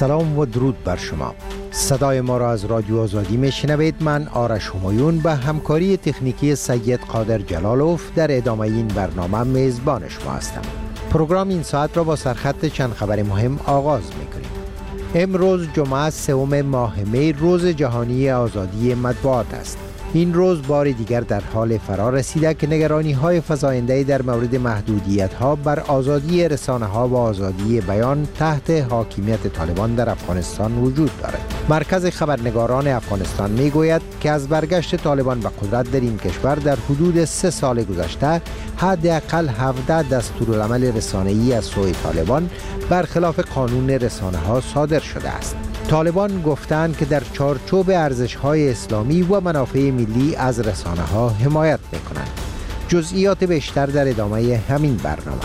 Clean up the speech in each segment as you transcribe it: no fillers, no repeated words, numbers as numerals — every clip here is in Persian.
سلام و درود بر شما. صدای ما را از رادیو آزادی میشنوید. من آرش همایون به همکاری تکنیکی سید قادر جلالوف در ادامه این برنامه میزبان شما هستم. پروگرام این ساعت را با سرخط چند خبر مهم آغاز میکنیم. امروز جمعه 3 ماه می روز جهانی آزادی مطبوعات است. این روز بار دیگر در حال فرا رسیده که نگرانی های فزاینده در مورد محدودیت ها بر آزادی رسانه ها و آزادی بیان تحت حاکمیت طالبان در افغانستان وجود دارد. مرکز خبرنگاران افغانستان می گوید که از برگشت طالبان به قدرت در این کشور در حدود 3 سال گذشته حداقل 17 دستورالعمل رسانه‌ای از سوی طالبان برخلاف قانون رسانه ها صادر شده است. طالبان گفتند که در چارچوب ارزش‌های اسلامی و منافع ملی از رسانه ها حمایت می‌کنند. جزئیات بیشتر در ادامه همین برنامه.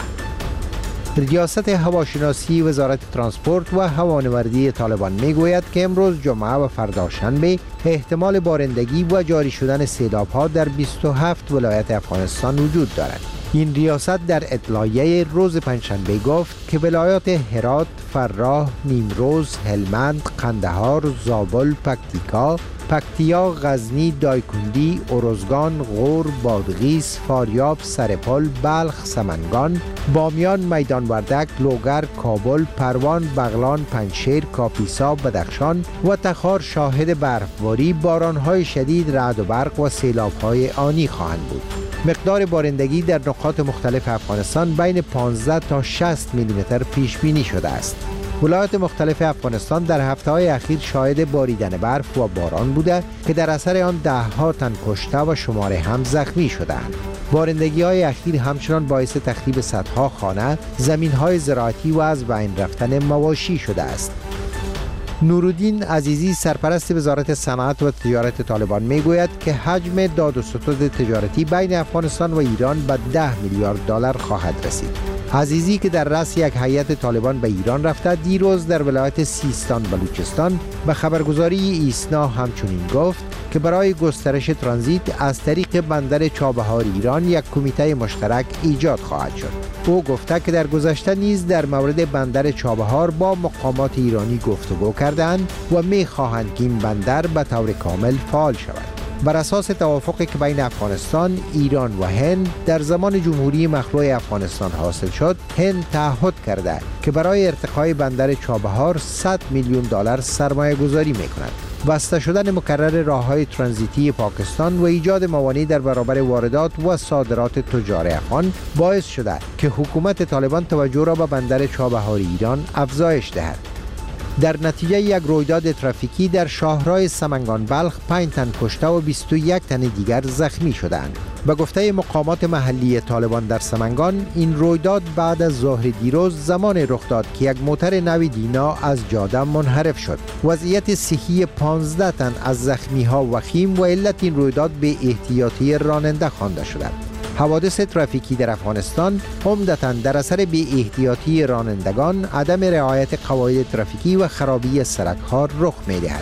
ریاست هواشناسی وزارت ترانسپورت و هوانوردی طالبان میگوید که امروز جمعه و فردا شنبه احتمال بارندگی و جاری شدن سیلاب‌ها در 27 ولایت افغانستان وجود دارد. این ریاست در اطلاعیه روز پنجشنبه گفت که ولایات هرات، فراه، نیمروز، هلمند، قندهار، زابل، پکتیا، غزنی، دایکندی، ارزگان، غور، بادغیس، فاریاب، سرپل، بلخ، سمنگان، بامیان، میدان وردک، لوگر، کابل، پروان، بغلان، پنجشیر، کاپیسا، بدخشان و تخار شاهد برفباری، بارانهای شدید، رعد و برق و سیلاب‌های آنی خواهند بود. مقدار بارندگی در نقاط مختلف افغانستان بین 15 تا 60 میلیمتر پیش بینی شده است. ولایات مختلف افغانستان در هفته‌های اخیر شاهد باریدن برف و باران بوده که در اثر آن ده‌ها تن کشته و شماره هم زخمی شده‌اند. بارندگی‌های اخیر همچنان باعث تخریب صدها خانه، زمین‌های زراعتی و از بین رفتن مواشی شده است. نورالدین عزیزی سرپرست وزارت صنعت و تجارت طالبان میگوید که حجم داد و ستد تجارتی بین افغانستان و ایران به 10 میلیارد دلار خواهد رسید. عزیزی که در رأس یک هیئت طالبان به ایران رفته دیروز در ولایت سیستان بلوچستان به خبرگزاری ایسنا همچنین گفت که برای گسترش ترانزیت از طریق بندر چابهار ایران یک کمیته مشترک ایجاد خواهد شد. او گفته که در گذشته نیز در مورد بندر چابهار با مقامات ایرانی گفتگو کردند و می‌خواهند که این بندر به طور کامل فعال شود. بر اساس توافقی که بین افغانستان، ایران و هند در زمان جمهوری مخلوع افغانستان حاصل شد، هند تعهد کرده که برای ارتقای بندر چابهار 100 میلیون دلار سرمایه گذاری می کند. بسته شدن مکرر راه‌های ترانزیتی پاکستان و ایجاد موانع در برابر واردات و صادرات تجار افغان باعث شده که حکومت طالبان توجه را به بندر چابهار ایران افزایش دهد. در نتیجه یک رویداد ترافیکی در شاهراه سمنگان بلخ 5 تن کشته و 21 تن دیگر زخمی شدند. به گفته مقامات محلی طالبان در سمنگان، این رویداد بعد از ظهر دیروز زمان رخ داد که یک موتر نو دینا از جاده منحرف شد. وضعیت صحی 15 تن از زخمی‌ها وخیم و علت این رویداد به احتیاطی راننده خوانده شده. حوادث ترافیکی در افغانستان عمدتاً در اثر بی احتیاطی رانندگان، عدم رعایت قواعد ترافیکی و خرابی سرک‌ها رخ می‌دهد.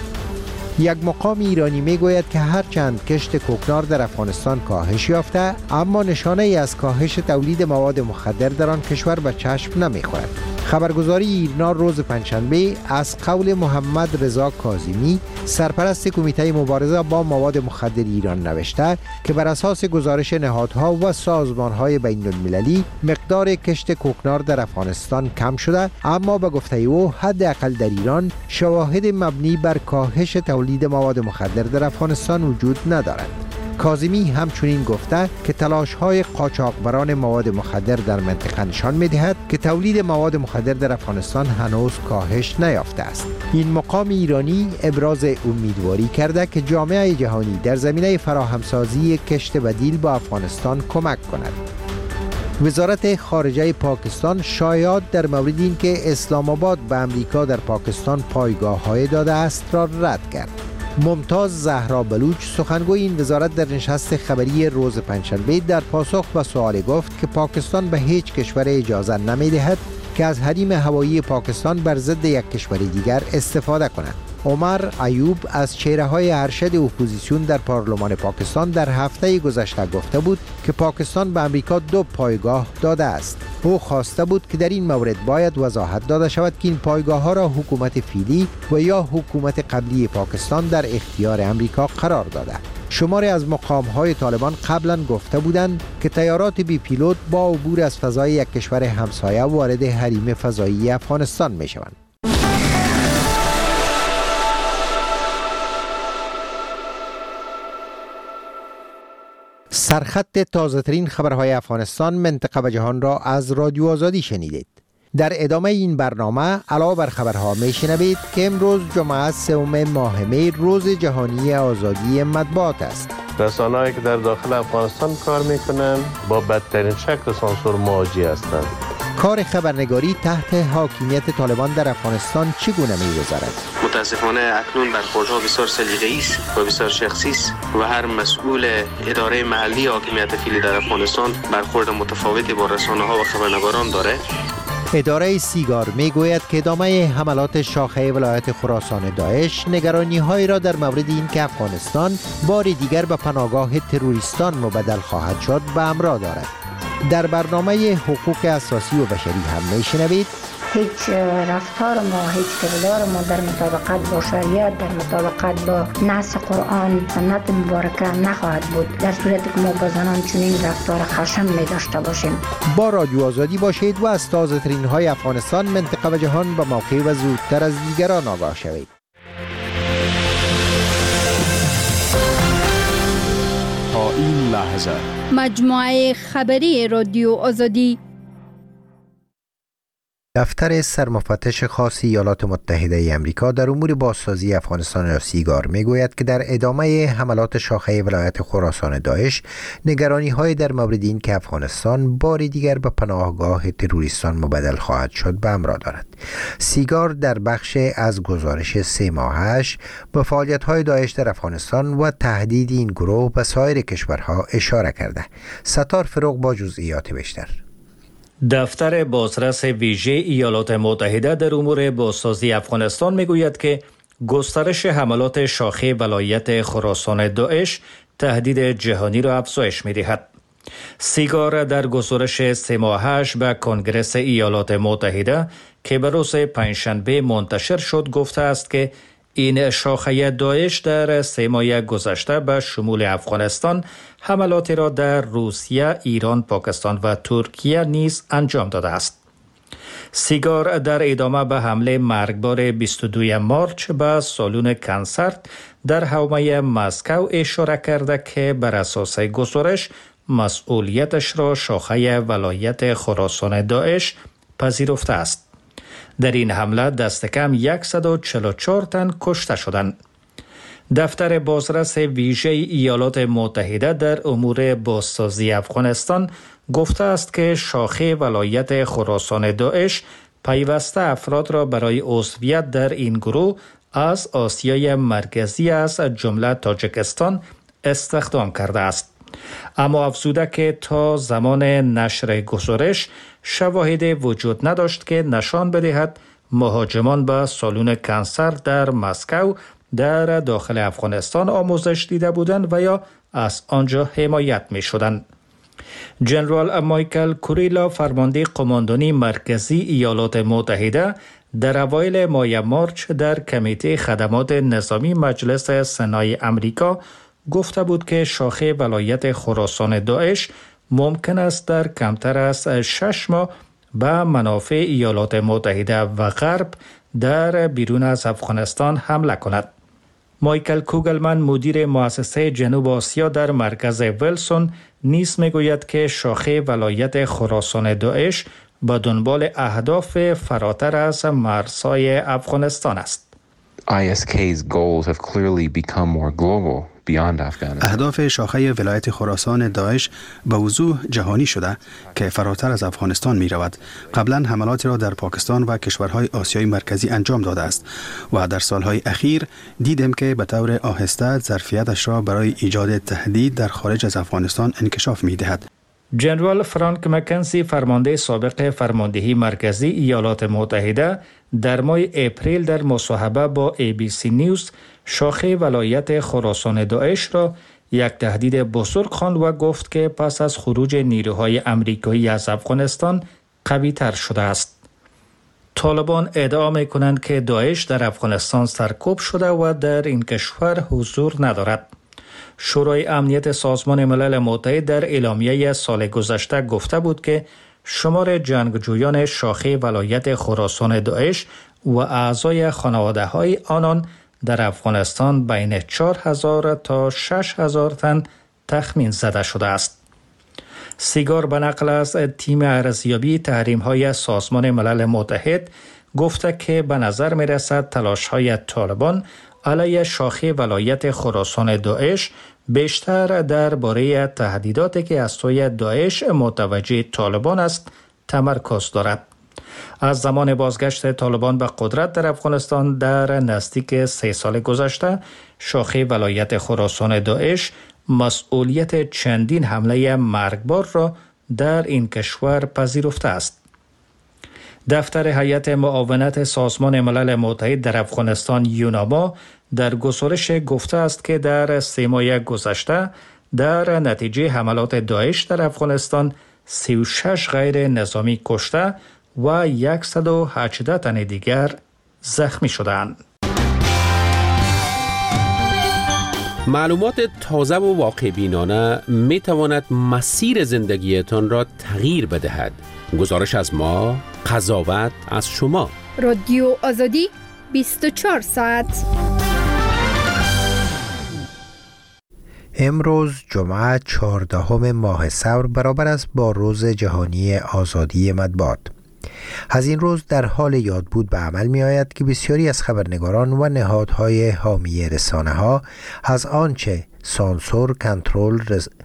یک مقام ایرانی میگوید که هرچند کشت کوکنار در افغانستان کاهش یافته، اما نشانه ای از کاهش تولید مواد مخدر در آن کشور به چشم نمی‌خورد. خبرگزاری ایرنا روز پنجشنبه از قول محمد رضا کاظمی، سرپرست کمیته مبارزه با مواد مخدر ایران نوشته که بر اساس گزارش نهادها و سازمانهای بین المللی مقدار کشت کوکنار در افغانستان کم شده، اما به گفته او حداقل در ایران شواهد مبنی بر کاهش تولید مواد مخدر در افغانستان وجود ندارد. کاظمی همچنین گفته که تلاش‌های قاچاقبران مواد مخدر در منطقه نشان می‌دهد که تولید مواد مخدر در افغانستان هنوز کاهش نیافته است. این مقام ایرانی ابراز امیدواری کرده که جامعه جهانی در زمینه فراهمسازی کشت بدیل با افغانستان کمک کند. وزارت خارجه پاکستان شایعات در مورد اینکه اسلام آباد به امریکا در پاکستان پایگاه‌های داده است را رد کرد. ممتاز زهرا بلوچ سخنگوی این وزارت در نشست خبری روز پنجشنبه در پاسخ به سوال گفت که پاکستان به هیچ کشور اجازه نمی‌دهد که از حریم هوایی پاکستان بر ضد یک کشور دیگر استفاده کند. عمر ایوب از چهره‌های ارشد اپوزیسیون در پارلمان پاکستان در هفته گذشته گفته بود که پاکستان به امریکا 2 پایگاه داده است. او خواسته بود که در این مورد باید وضاحت داده شود که این پایگاه‌ها را حکومت فعلی و یا حکومت قبلی پاکستان در اختیار امریکا قرار داده. شماری از مقام‌های طالبان قبلا گفته بودند که طیارات بی پیلوت با عبور از فضای یک کشور همسایه وارد حریم فضایی افغانستان می‌شوند. سرخط تازه‌ترین خبرهای افغانستان، منطقه و جهان را از رادیو آزادی شنیدید. در ادامه این برنامه علاوه بر خبرها میشنوید که امروز جمعه 3 ماه می روز جهانی آزادی مطبوعات است. رسانه‌ای که در داخل افغانستان کار میکنند با بدترین شکل سانسور مواجه هستند. کار خبرنگاری تحت حاکمیت طالبان در افغانستان چگونه می‌گذرد؟ متاسفانه اکنون برخوردها بسیار سلیقه‌ای است و بسیار شخصی است و هر مسئول اداره محلی حاکمیت فعلی در افغانستان برخورد متفاوتی با رسانه‌ها و خبرنگاران داره. اداره سیگار میگوید که ادامه حملات شاخه ولایت خراسان داعش نگرانی‌هایی را در مورد اینکه افغانستان بار دیگر به پناهگاه تروریستان مبدل خواهد شد به همراه دارد. در برنامه حقوق اساسی و بشری هم میشنوید هیچ رفتار ما، هیچ کردار ما در مطابقت با شریعت، در مطابقت با نص قرآن سنت مبارکه نخواهد بود در صورتی که ما با زنان چنین رفتار خشن می داشته باشیم. با رادیو آزادی باشید و از تازه ترین های افغانستان، منطقه و جهان به موقع و زودتر از دیگران آگاه شوید. تا این لحظه مجموعه خبری رادیو آزادی. دفتر سرمفتش خاص ایالات متحده ای آمریکا در امور بازسازی افغانستان یا سیگار میگوید که در ادامه حملات شاخه ولایت خراسان داعش نگرانی‌های در مورد این که افغانستان بار دیگر به پناهگاه تروریستان مبدل خواهد شد به همراه دارد. سیگار در بخش از گزارش 3 ماهش به فعالیت‌های داعش در افغانستان و تهدید این گروه به سایر کشورها اشاره کرده. ستار فروغ با جزئیات بیشتر. دفتر بازرس ویژه ایالات متحده در امور بازسازی افغانستان میگوید که گسترش حملات شاخه ولایت خراسان داعش تهدید جهانی را افزایش می‌دهد. سیگار در گزارش 3 ماهش به کنگره ایالات متحده که به روز پنجشنبه منتشر شد گفته است که این شاخه داعش در 3 ماه گذشته به شمول افغانستان حملاتی را در روسیه، ایران، پاکستان و ترکیه نیز انجام داده است. سیگار در ادامه به حمله مرگبار 22 مارچ به سالن کنسرت در حومه مسکو اشاره کرده که بر اساس گزارش مسئولیتش را شاخه ولایت خراسان داعش پذیرفته است. در این حمله دست کم 144 تن کشته شدند. دفتر بازرس ویژه ایالات متحده در امور بازسازی افغانستان گفته است که شاخه ولایت خراسان داعش پیوسته افراد را برای عضویت در این گروه از آسیای مرکزی از جمله تاجیکستان استخدام کرده است. اما افزوده که تا زمان نشر گزارش شواهدی وجود نداشت که نشان بدهد مهاجمان به سالن کنسرت در مسکو در داخل افغانستان آموزش دیده بودند و یا از آنجا حمایت می شدند. جنرال مایکل کوریلا فرمانده قماندانی مرکزی ایالات متحده در اوایل ماه مارچ در کمیته خدمات نظامی مجلس سنای امریکا گفته بود که شاخه ولایت خراسان داعش ممکن است در کمتر از 6 ماه به منافع ایالات متحده و غرب در بیرون از افغانستان حمله کند. مایکل کوگلمن مدیر مؤسسه جنوب آسیا در مرکز ویلسون نیز میگوید که شاخه ولایت خراسان داعش به دنبال اهداف فراتر از مرزهای افغانستان است. ISK's goals have clearly become more global beyond Afghanistan. اهداف شاخه ولایت خراسان داعش به وضوح جهانی شده که فراتر از افغانستان می رود. قبلا حملاتی را در پاکستان و کشورهای آسیای مرکزی انجام داده است و در سالهای اخیر دیدیم که به طور آهسته ظرفیتش را برای ایجاد تهدید در خارج از افغانستان انکشاف می دهد. جنرال فرانک مکنزی فرمانده سابق فرماندهی مرکزی ایالات متحده در ماه اپریل در مصاحبه با ABC نیوز شاخه ولایت خراسان داعش را یک تهدید بزرگ خواند و گفت که پس از خروج نیروهای امریکایی از افغانستان قوی تر شده است. طالبان ادعا می کنند که داعش در افغانستان سرکوب شده و در این کشور حضور ندارد. شورای امنیت سازمان ملل متحد در اعلامیه سال گذشته گفته بود که شمار جنگجویان شاخه ولایت خراسان داعش و اعضای خانواده های آنان در افغانستان بین 4000 تا 6000 تن تخمین زده شده است. سیگار به نقل از تیم ارزیابی تحریم های سازمان ملل متحد گفته که به نظر می رسد تلاش های طالبان علیه شاخه ولایت خراسان داعش بیشتر درباره تهدیداتی که از سوی داعش متوجه طالبان است تمرکز دارد. از زمان بازگشت طالبان به قدرت در افغانستان در نزدیک 3 سال گذشته، شاخه ولایت خراسان داعش مسئولیت چندین حمله مرگبار را در این کشور پذیرفته است. دفتر هیئت معاونت سازمان ملل متحد در افغانستان یوناما در گزارش گفته است که در 3 ماه گذشته در نتیجه حملات داعش در افغانستان 36 غیر نظامی کشته و 118 تن دیگر زخمی شدند. معلومات تازه و واقع بینانه می تواند مسیر زندگیتان را تغییر بدهد. گزارش از ما، قضاوت از شما. رادیو آزادی 24 ساعت. امروز جمعه 14 ماه ثور برابر است با روز جهانی آزادی مطبوعات. از این روز در حال یاد بود به عمل می آید که بسیاری از خبرنگاران و نهادهای حامی رسانه ها از آنچه سانسور، کنترل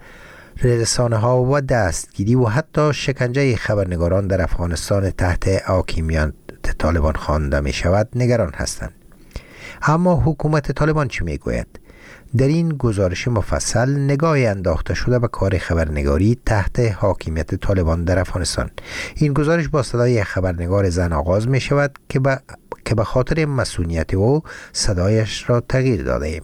رسانه ها و دستگیری و حتی شکنجه خبرنگاران در افغانستان تحت حاکمیت طالبان خوانده می شود نگران هستند. اما حکومت طالبان چی می گوید؟ در این گزارش مفصل نگاهی انداخته شده به کار خبرنگاری تحت حاکمیت طالبان در افغانستان. این گزارش با صدای خبرنگار زن آغاز می شود که به خاطر مسئولیت او صدایش را تغییر داده ایم.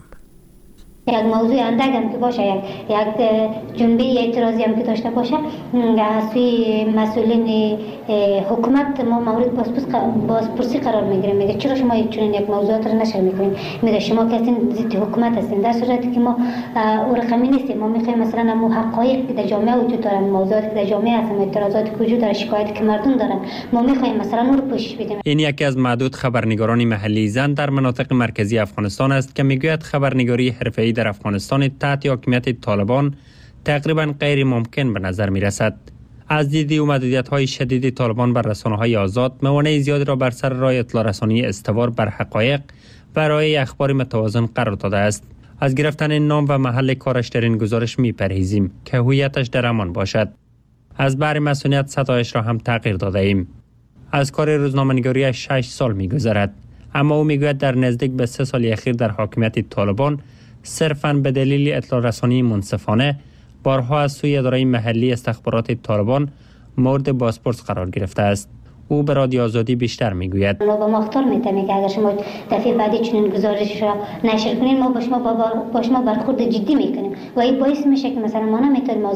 یک موضوع اندک هم که باشه، یک جنبه اعتراضی هم که داشته باشه، از سوی مسئولین حکومت ما مورد بازپرسی قرار میگیریم. میگه چرا شما چنین یک موضوعات را نشر میکنین؟ میگه شما کسی ضد حکومت هستین، در صورتی که ما او رقمی نیستیم. ما میخوایم مثلا همون حقایق که در جامعه وجود دارن، موضوعاتی که در جامعه هستن، اعتراضاتی که وجود داره، شکایتی که مردم دارن، ما میخوایم مثلا اون رو پوشش بدیم. این یکی از معدود خبرنگاران محلی زن در مناطق مرکزی افغانستان است که میگوید خبرنگاری حرفه‌ای در افغانستان تحت حاکمیت طالبان تقریبا غیر ممکن به نظر می رسد. از دید و محدودیت‌های شدید طالبان بر رسانه‌های آزاد، موانع زیادی را بر سر راه اطلاع رسانی استوار بر حقایق و ارائه اخبار متوازن قرار داده است. از گرفتن نام و محل کارش در این گزارش می پرهیزیم که هویتش در امان باشد. از بر مسئولیت صدایش را هم تغییر داده ایم. از کار روزنامه‌نگاری 6 سال می گذرد، اما او می گوید در نزدیک به 3 سال اخیر در حاکمیت طالبان صرفاً به دلیل اطلاع رسانی منصفانه بارها از سوی اداره محلی استخبارات طالبان مورد بازپرس قرار گرفته است. او به رادیو آزادی بیشتر میگوید: ما با مختار میتونیم که اگر شما دفعه بعدی چنین گزارش را نشر کنین، ما با شما برخورد جدی میکنیم و این باعث میشه که مثلا ما نمیتونیم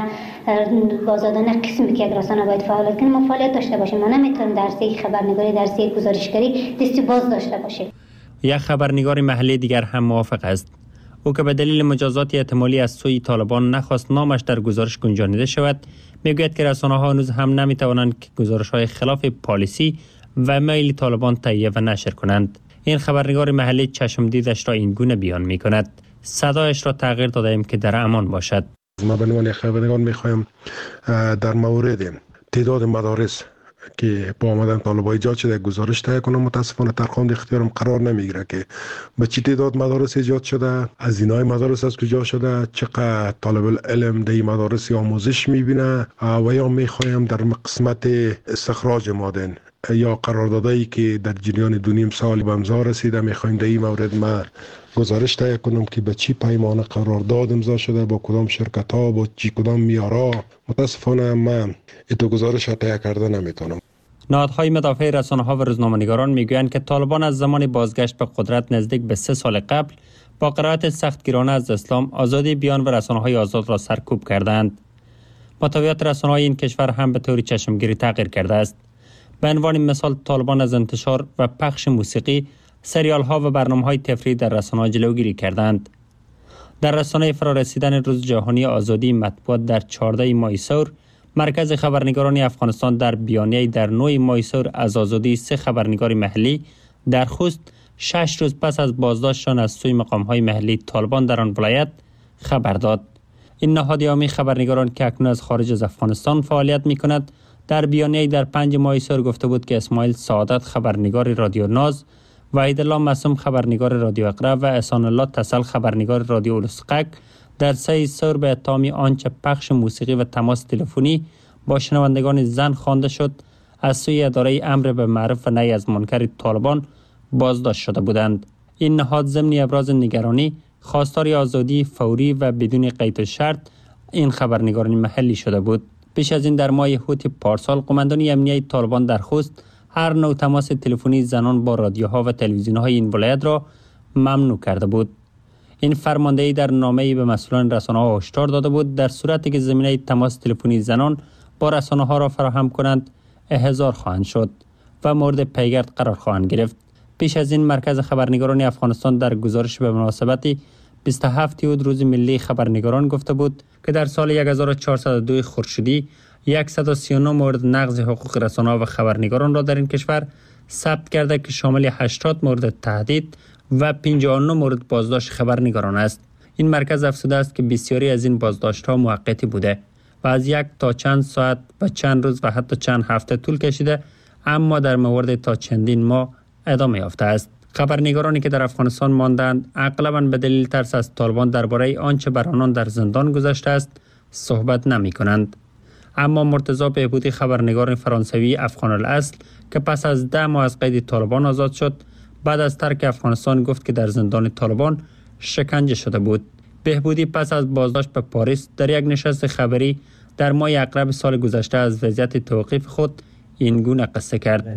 آزادانه قسمی که یک رسانه باید فعالیت کنیم ما فعالیت داشته باشیم. ما نمیتونیم درسی خبرنگاری، درسی گزارشگری دستی باز داشته باشیم. یک خبرنگار محلی دیگر هم موافق است. او که به دلیل مجازات احتمالی از سوی طالبان نخواست نامش در گزارش گنجانیده شود، میگوید که رسانه‌ها هنوز هم نمیتوانند که گزارش‌های خلاف پالیسی و میل طالبان تهیه و نشر کنند. این خبرنگار محلی چشم دیدش را این گونه بیان میکند: صدایش را تغییر دادیم که در امان باشد. ما به عنوان خبرنگار میخوایم در مورد تعداد مدارس که با آمدن طالبان ایجاد شده گزارش تهیه کنم. متاسفانه در خوند اختیارم قرار نمیگیره که به چه تعداد مدارس ایجاد شده، هزینه‌های مدارس از کجا شده، چقدر طالب العلم در این مدارس آموزش میبینه و یا میخوایم در قسمت استخراج مادن یا قراردادایی که در جریان 2.5 سال به امضا رسیده میخوایم در این مورد ما گزارش تهیه کنم که به چی پیمان قرارداد امضا شده، با کدام شرکت ها، با چی کدام میارا. متاسفانه من این گزارش تهیه کرده نمیتونم. نهادهای مدافع رسانه‌ها و روزنامه‌نگاران میگویند که طالبان از زمان بازگشت به قدرت نزدیک به 3 سال قبل با قرائت سختگیرانه از اسلام آزادی بیان و رسانه‌های آزاد را سرکوب کردند. محتویات رسانه‌های این کشور هم به طور چشمگیری تغییر کرده است. به عنوان مثال طالبان از انتشار و پخش موسیقی، سریال‌ها و برنامه‌های تفریحی در رسانه‌ها جلوگیری کردند. در رسانه فرارسیدن روز جهانی آزادی مطبوعات در 14 ماه سور، مرکز خبرنگاران افغانستان در بیانیه‌ای در 9 ماه سور از آزادی 3 خبرنگار محلی در خوست 6 روز پس از بازداشتشان از سوی مقام‌های محلی طالبان در آن ولایت خبر داد. این نهاد یامی خبرنگاران که اکنون از خارج از افغانستان فعالیت می‌کند در بیانیه‌ای در 5 ماه سور گفته بود که اسماعیل سعادت خبرنگار رادیو ناز، وحیدالله معصوم خبرنگار رادیو اقرا و احسان الله تسل خبرنگار رادیو الاسقک در 3 سور به اتهام آنچه پخش موسیقی و تماس تلفنی با شنوندگان زن خوانده شد از سوی اداره امر به معروف و نهی از منکر طالبان بازداشت شده بودند. این نهاد ضمن ابراز نگرانی خواستار آزادی فوری و بدون قید و شرط این خبرنگاران محلی شده بود. پیش از این در ماه هوت پارسال قماندانی امنیتی طالبان در خوست هر نوع تماس تلفنی زنان با رادیوها و تلویزیون‌های این ولایت را ممنوع کرده بود. این فرماندهی در نامه‌ای به مسئولان رسانه‌ها هشدار داده بود در صورتی که زمینه تماس تلفنی زنان با رسانه‌ها را فراهم کنند احضار خواهند شد و مورد پیگرد قرار خواهند گرفت. پیش از این مرکز خبرنگاران افغانستان در گزارش به مناسبت 27 اود روز ملی خبرنگاران گفته بود که در سال 1402 خورشیدی 139 مورد نقض حقوق رسانه‌ها و خبرنگاران را در این کشور ثبت کرده که شامل 80 مورد تهدید و 59 مورد بازداشت خبرنگاران است. این مرکز افزوده است که بسیاری از این بازداشت‌ها موقتی بوده و از 1 تا چند ساعت و چند روز و حتی چند هفته طول کشیده، اما در مورد تا چندین ماه ادامه یافته است. خبرنگارانی که در افغانستان ماندند اغلباً به دلیل ترس از طالبان درباره آنچه بر آنان در زندان گذشته است صحبت نمی کنند. اما مرتضی بهبودی خبرنگار فرانسوی افغان الاصل که پس از 10 ماه از قید طالبان آزاد شد، بعد از ترک افغانستان گفت که در زندان طالبان شکنجه شده بود. بهبودی پس از بازداشت به پاریس در یک نشست خبری در ماه اکرب سال گذشته از وضعیت توقیف خود این گونه قصه کرد.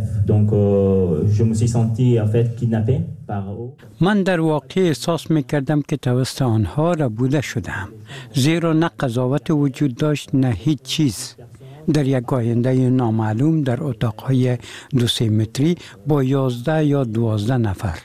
من در واقع احساس می‌کردم که توسط آنها ربوده شدم، زیرا نه قضاوت وجود داشت نه هیچ چیز. در یک آینده نامعلوم در اتاق‌های 2 متری با 11 یا 12 نفر.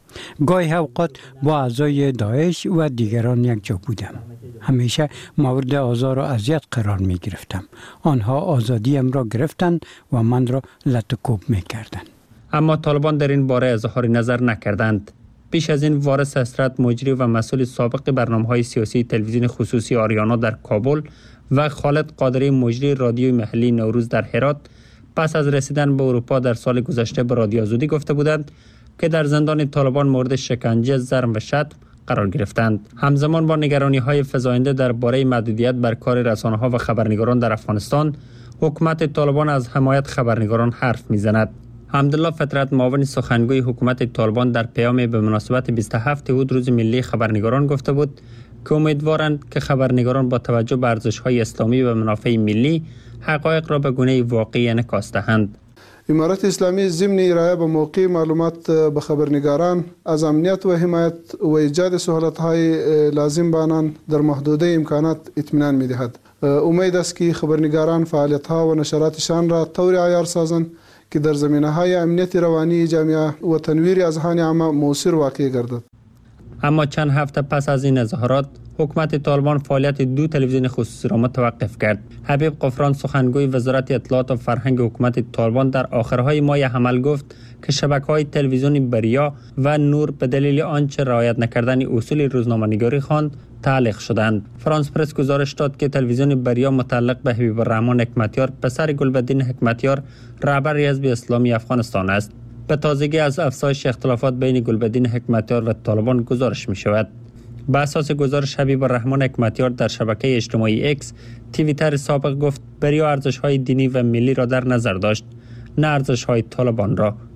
گاهی اوقات با اعضای داعش و دیگران یک جا بودم. همیشه مورد آزار و اذیت قرار می گرفتم. آنها آزادیم را گرفتند و من را لطکوب می کردند. اما طالبان در این باره اظهار نظر نکردند. پیش از این وارث اسرت مجری و مسئول سابق برنامه‌های سیاسی تلویزیون خصوصی آریانا در کابل و خالد قادری مجری رادیوی محلی نوروز در هرات پس از رسیدن به اروپا در سال گذشته به رادیو آزادی گفته بودند که در زندان طالبان مورد شکنجه، ضرب و شتم قرار گرفتند. همزمان با نگرانی‌های فزاینده درباره محدودیت بر کار رسانه‌ها و خبرنگاران در افغانستان، حکومت طالبان از حمایت خبرنگاران حرف می‌زند. حمدالله فطرت معاون سخنگوی حکومت طالبان در پیامی به مناسبت 27 اود روز ملی خبرنگاران گفته بود که امیدوارند که خبرنگاران با توجه به ارزش‌های اسلامی و منافع ملی حقایق را به گونه واقعی انعکاس دهند. امارت اسلامی ضمن ارائه به موقع معلومات به خبرنگاران از امنیت و حمایت و ایجاد سهولت‌های لازم به آنان در محدوده امکانات اطمینان می‌دهد. امید است که خبرنگاران فعالیت‌ها و نشراتشان را طور عیار سازند که در زمینه‌های امنیت روانی جامعه و تنویر اذهان عامه مؤثر واقع گردد. اما چند هفته پس از این اظهارات، حکومت طالبان فعالیت 2 تلویزیون خصوصی را متوقف کرد. حبیب قفران سخنگوی وزارت اطلاعات و فرهنگ حکومت طالبان در آخرهای ماه حمل گفت که شبکه‌های تلویزیونی بریا و نور به دلیل آنچه رعایت نکردن اصول روزنامه‌نگاری خواند تعلیق شدند. فرانس پرس گزارش داد که تلویزیون بریا متعلق به حبیب الرحمن حکمتیار پسر گلبدین حکمتیار رهبر حزب اسلامی افغانستان است. به تازگی از افزایش اختلافات بین گلبدین حکمتیار و طالبان گزارش می شود. به اساس گزارش حبیب الرحمن حکمتیار در شبکه اجتماعی اکس توییتر سابق گفت بریا ارزش‌های دینی و ملی را در نظر داشت، نه ارزش‌های طالبان را.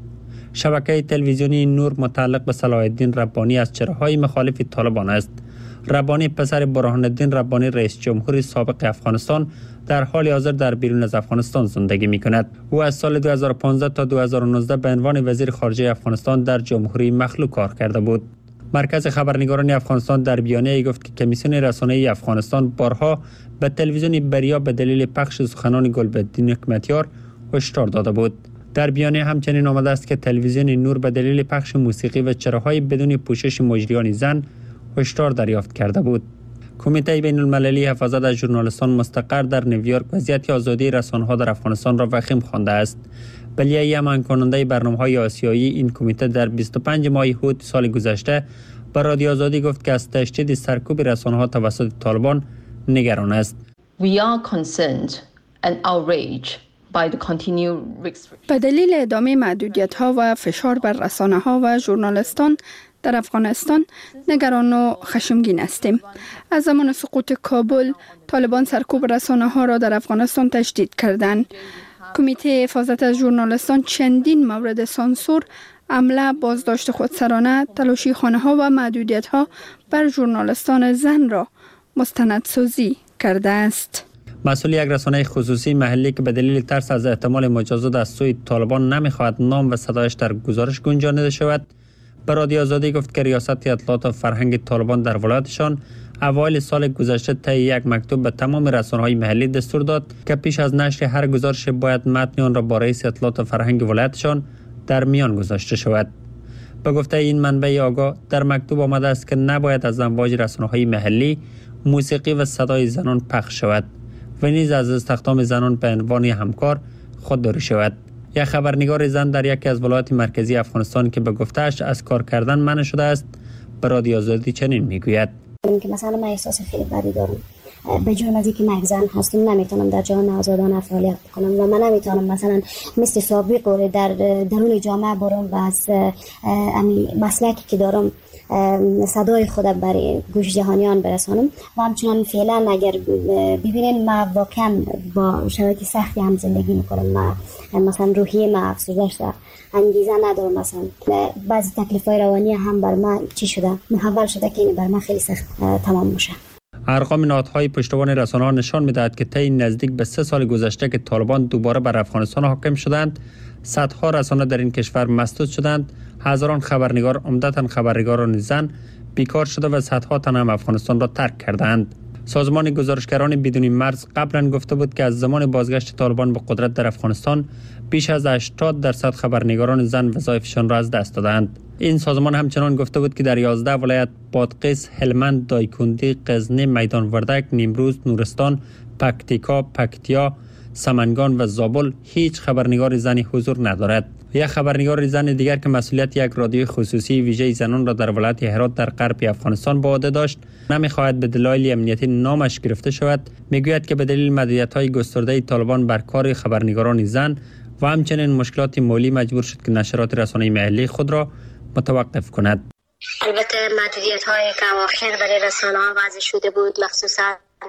شبکه تلویزیونی نور متعلق به صلاح الدین ربانی از چهره‌های مخالف طالبان است. ربانی پسر برهان الدین ربانی رئیس جمهور سابق افغانستان در حال حاضر در بیرون از افغانستان زندگی می‌کند. او از سال 2015 تا 2019 به عنوان وزیر خارجه افغانستان در جمهوری مخلوع کار کرده بود. مرکز خبرنگاران افغانستان در بیانیه گفت که کمیسیون رسانه‌ای افغانستان بارها به تلویزیون بریا به دلیل پخش سخنان گلبدین حکمتیار هشدار داده بود. در بیانیه همچنین آمده است که تلویزیون نور به دلیل پخش موسیقی و چراهای بدون پوشش مجریان زن هشدار دریافت کرده بود. کمیته بین المللی حفاظت از ژورنالیستان مستقر در نیویورک وضعیت آزادی رسانه‌ها در افغانستان را وخیم خوانده است. بلیه امان کننده برنامه‌های آسیایی این کمیته در 25 ماه هوت سال گذشته به رادیو آزادی گفت که از تشدید سرکوب رسانه‌ها توسط طالبان نگران است. We are concerned and outraged by the continued restrictions. به دلیل ادامه محدودیت‌ها و فشار بر رسانه‌ها و ژورنالیستان در افغانستان نگران و خشمگین هستیم. از زمان سقوط کابل، طالبان سرکوب رسانه‌ها را در افغانستان تشدید کردند. کمیته حفاظت از ژورنالیستان چندین مورد سانسور، حمله، بازداشت خودسرانه، تلاشی خانه‌ها و محدودیت‌ها بر ژورنالیستان زن را مستندسازی کرده است. مسئول یک رسانه خصوصی محلی که به دلیل ترس از احتمال مجازات از سوی طالبان نمی‌خواهد نام و صدایش در گزارش گنجانیده شود، به رادیو آزادی گفت که ریاست اطلاعات و فرهنگ طالبان در ولایتشان اوایل سال گذشته طی یک مکتوب به تمام رسانه‌های محلی دستور داد که پیش از نشر هر گزارش باید متن آن را با رئیس اطلاعات و فرهنگ ولایتشان در میان گذاشته شود. به گفته این منبع آگاه در مکتوب آمده است که نباید از امواج رسانه‌های محلی موسیقی و صدای زنان پخش شود و نیز از استخدام زنان به عنوان همکار خودداری شود. یک خبرنگار زن در یکی از ولایات مرکزی افغانستان که به گفته‌اش از کار کردن منع شده است، به رادیو آزادی چنین میگوید: که مثلا من احساس خیلی بدی دارم، به جرم از اینکه من زن هستم نمیتونم در جهان آزادانه فعالیت کنم و من نمیتونم مثلا مثل سابق در درون جامعه برم و از مسلکی که دارم صدای خود برای گوش جهانیان برسانم. و همچنان فعلا اگر ببینین من واقعا با شرایط سختی هم زندگی میکنم، مثلا روحیه من افسرده شده، انگیزه ندارم، مثلا بعضی تکلیف‌های روانی هم بر من چی شده، محول شده که این بر من خیلی سخت تمام میشه. ارقام نهادهای پشتیبان رسانه‌ها نشان می‌دهد که طی نزدیک به 3 سال گذشته که طالبان دوباره بر افغانستان حاکم شدند، صدها رسانه در این کشور مسدود شدند، هزاران خبرنگار، عمدتاً خبرنگاران زن، بیکار شده و صدها تن هم افغانستان را ترک کردند. سازمان گزارشگران بدون مرز قبلا گفته بود که از زمان بازگشت طالبان به قدرت در افغانستان بیش از 80% خبرنگاران زن وظایفشان را از دست دادند. این سازمان همچنان گفته بود که در 11 ولایت بادغیس، هلمند، دایکندی، غزنی، میدان وردک، نیمروز، نورستان، پکتیکا، پکتیا، سمنگان و زابل هیچ خبرنگار زنی حضور ندارد. یک خبرنگار زن دیگر که مسئولیت یک رادیو خصوصی ویژه زنان را در ولایت هرات در غرب افغانستان به عهده داشت، نمی‌خواهد به دلایل امنیتی نامش گرفته شود. میگوید که به دلیل محدودیت‌های گسترده طالبان بر کار خبرنگاران زن و همچنین مشکلات مالی مجبور شد که نشرات رسانه‌ای محلی خود را متوقف کند. البته محدودیت‌های که اواخر برای رسانه‌ها وضع شده بود، مخصوصاً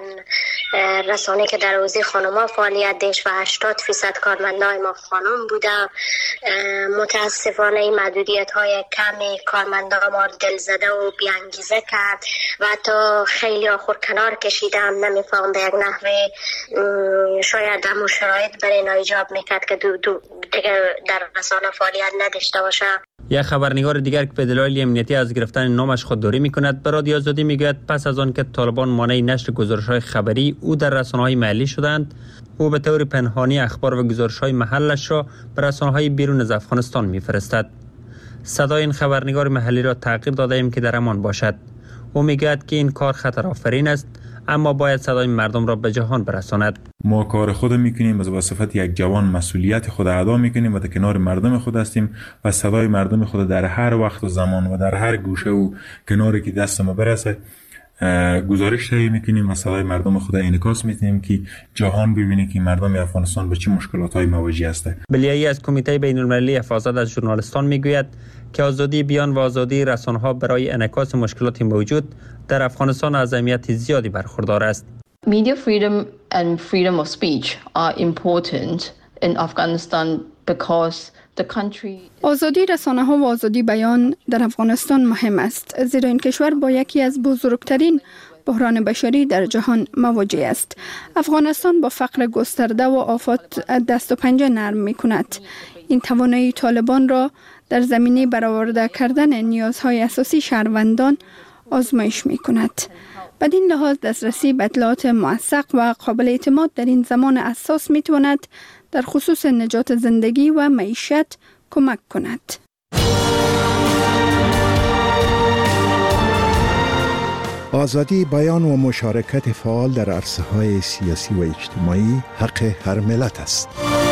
رسانه که در حوزه خانم‌ها فعالیت داشت و 80% کارمندای ما خانم بوده. متاسفانه این محدودیت‌های کمی کارمندا ما دلزده و بی‌انگیزه کرد و حتی خیلی آخر کنار کشیدن، نمی‌فهم به یک نحوه شاید همون شرایط برای اینا ایجاب میکرد که دیگه در رسانه فعالیت نداشته باشه. یک خبرنگار دیگر که به دلایل امنیتی از گرفتن نامش خودداری میکند به رادیو آزادی میگوید پس از آن که طالبان مانع نشر گزارش‌های خبری او در رسانه‌های محلی شدند، او به طور پنهانی اخبار و گزارش‌های محلش را به رسانه‌های بیرون از افغانستان میفرستد. صدای این خبرنگار محلی را تغییر داده ایم که در امان باشد. او میگوید که این کار خطرآفرین است، اما باید صدای مردم را به جهان برساند. ما کار خود میکنیم و به صفت یک جوان مسئولیت خود ادا میکنیم و در کنار مردم خود هستیم و صدای مردم خود در هر وقت و زمان و در هر گوشه و کناری که دست ما برسه گزارش تهیه میکنیم و صدای مردم خود انعکاس میدیم که جهان ببینه که مردم افغانستان به چه مشکلات‌های مواجه هستند. بلیایی از کمیته بین‌المللی حفاظت از ژورنالیستان میگوید که آزادی بیان و آزادی رسانه‌ها برای انعکاس مشکلات موجود در افغانستان از اهمیت زیادی برخوردار است. Media freedom and freedom of speech are important in Afghanistan because آزادی رسانه ها و آزادی بیان در افغانستان مهم است، زیرا این کشور با یکی از بزرگترین بحران بشری در جهان مواجه است. افغانستان با فقر گسترده و آفات دست و پنجه نرم می کند. این توانایی طالبان را در زمینه برآورده کردن نیازهای اساسی شهروندان آزمایش می کند. بدین لحاظ دسترسی به اطلاعات موثق و قابل اعتماد در این زمان حساس می تواند در خصوص نجات زندگی و معیشت کمک کند. آزادی بیان و مشارکت فعال در عرصه‌های سیاسی و اجتماعی حق هر ملت است.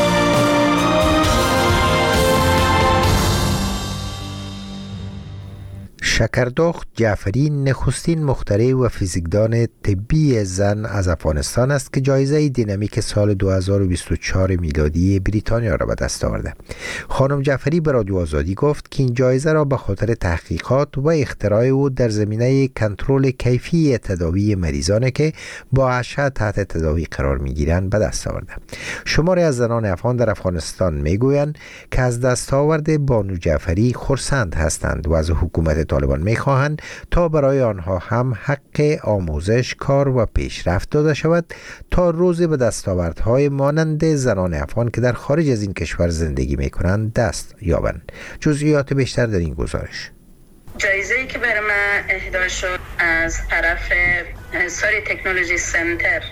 شکردخت جعفری نخستین مخترع و فیزیکدان طبی زن از افغانستان است که جایزه دینامیک سال 2024 میلادی بریتانیا را به دست آورده. خانم جعفری به رادیو آزادی گفت که این جایزه را به خاطر تحقیقات و اختراع او در زمینه کنترل کیفی تداوی مریضانی که با اشعه تحت تداوی قرار میگیرند به دست آورده. شماری از زنان افغان در افغانستان میگویند که از دستاورد بانو جعفری خرسند هستند و از حکومت طالبان میخواهند تا برای آنها هم حق آموزش، کار و پیشرفت داده شود تا روزی به دستاوردهای مانند زنان افغان که در خارج از این کشور زندگی میکنند دست یابند. جزئیات بیشتر در این گزارش. جایزه‌ای که برای من اهدا شد از طرف ساری تکنولوژی سنتر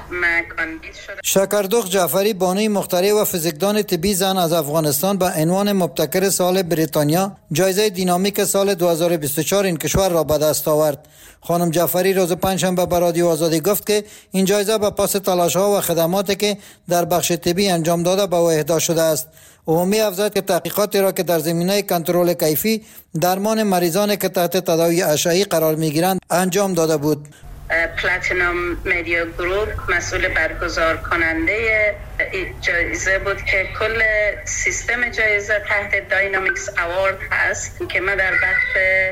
شکردخت جعفری بانوی مخترع و فیزیکدان طبی زن از افغانستان به عنوان مبتکر سال بریتانیا جایزه دینامیک سال 2024 این کشور را به دست آورد. خانم جعفری روز پنجشنبه به رادیو آزادی گفت که این جایزه به پاس تلاش‌ها و خدماتی که در بخش طبی انجام داده به او اهدا شده است. او افزود که تحقیقاتی را که در زمینه کنترل کیفی درمان مریضانی که تحت تداوی اشعه‌ای قرار می‌گیرند انجام داده بود. پلاتینوم مدیا گروپ مسئول برگزار کننده جایزه بود که کل سیستم جایزه تحت داینامیکس اوارد هست که من در بخش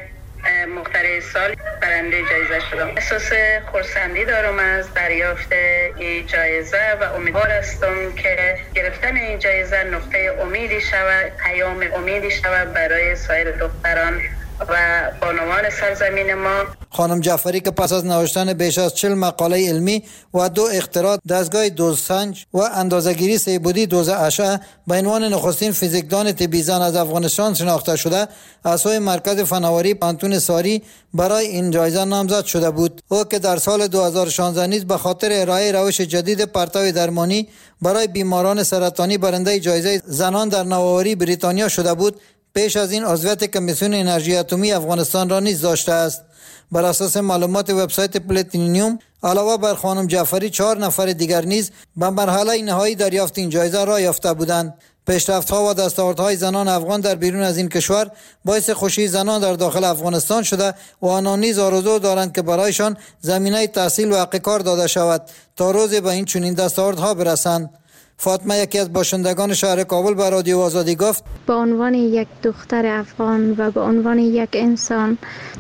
مخترع سال برنده جایزه شدم. احساس خرسندی دارم از دریافت این جایزه و امیدوار هستم که گرفتن این جایزه نقطه امیدی شود، پیام امیدی شود برای سایر دختران و بانوان سرزمین ما. خانم جعفری که پس از نوشتن بیش از 40 مقاله علمی و 2 اختراع دستگاه دوزسنج و اندازه‌گیری سه‌بعدی دوز اشعه به عنوان نخستین فیزیکدان طبی زن از افغانستان شناخته شده، از سوی مرکز فناوری پانتون ساری برای این جایزه نامزد شده بود. او که در سال 2016 نیز به خاطر ارائه روش جدید پرتو درمانی برای بیماران سرطانی برنده جایزه زنان در نوآوری بریتانیا شده بود، پیش از این عضویت کمیسیون انرژی اتمی افغانستان را نیز داشته است. بر اساس معلومات وبسایت پلاتینیوم علاوه بر خانم جعفری 4 نفر دیگر نیز به مرحله نهایی دریافت این جایزه را یافته بودند. پیشرفت‌ها و دستاوردهای زنان افغان در بیرون از این کشور باعث خوشی زنان در داخل افغانستان شده و آنان نیز آرزو دارند که برایشان زمینه تحصیل و حق کار داده شود تا روزی به این چنین دستاوردها برسند. فاطمه یکی از باشندگان شهر کابل به رادیو آزادی گفت به عنوان یک دختر افغان و به عنوان یک انسان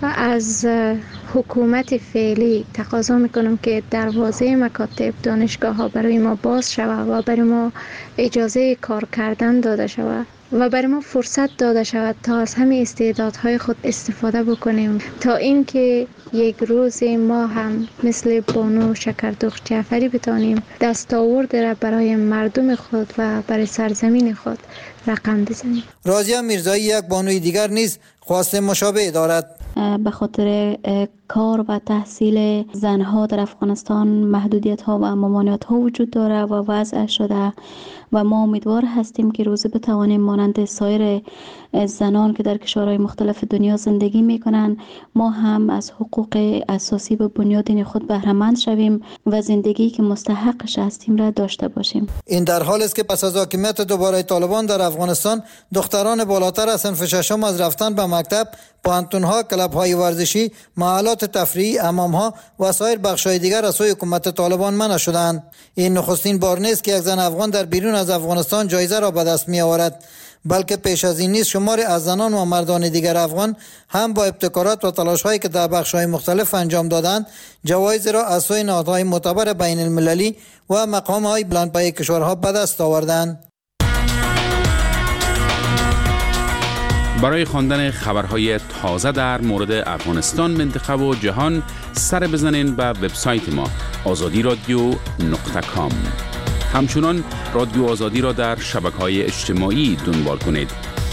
از حکومت فعلی تقاضا میکنم که دروازه مکاتب دانشگاه ها برای ما باز شود و برای ما اجازه کار کردن داده شود و برای ما فرصت داده شود تا از همه استعدادهای خود استفاده بکنیم تا اینکه یک روز ما هم مثل بانو شکردخت جعفری بتانیم دستاورد را برای مردم خود و برای سرزمین خود رقم بزنیم. راضیه میرزایی یک بانوی دیگر نیز خواست مشابه دارد. به خاطر کار و تحصیل زنها در افغانستان محدودیت ها و ممانعت ها وجود داره و وضع شده و ما امیدوار هستیم که روزی بتوانیم مانند سایر زنان که در کشورهای مختلف دنیا زندگی میکنن ما هم از حقوق اساسی به بنیاد خود بهره مند شویم و زندگی که مستحقش هستیم را داشته باشیم. این در حالی است که پس از حاکمیت دوباره طالبان در افغانستان دختران بالاتر از صنف ششم از رفتن به مکتب، پانتون‌ها، کلب‌های ورزشی، محلات تفریحی، حمام‌ها و سایر بخش‌های دیگر از سوی حکومت طالبان منع شدند. این نخستین بار نیست که یک زن افغان در بیرون از افغانستان جایزه را به دست می‌آورد، بلکه پیش از این نیز شماری از زنان و مردان دیگر افغان هم با ابتکارات و تلاش‌هایی که در بخش‌های مختلف انجام دادند جوایز را از سوی نهادهای معتبر بین المللی و مقام‌های بلندپایه کشورها به دست آوردند. برای خواندن خبرهای تازه در مورد افغانستان، منطقه و جهان سر بزنین به وبسایت ما azadiradio.com. همچنان رادیو آزادی را در شبکه‌های اجتماعی دنبال کنید.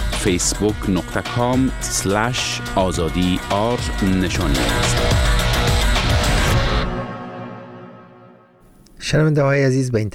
facebook.com/azadi_r نشانی است. شنونده های عزیز، به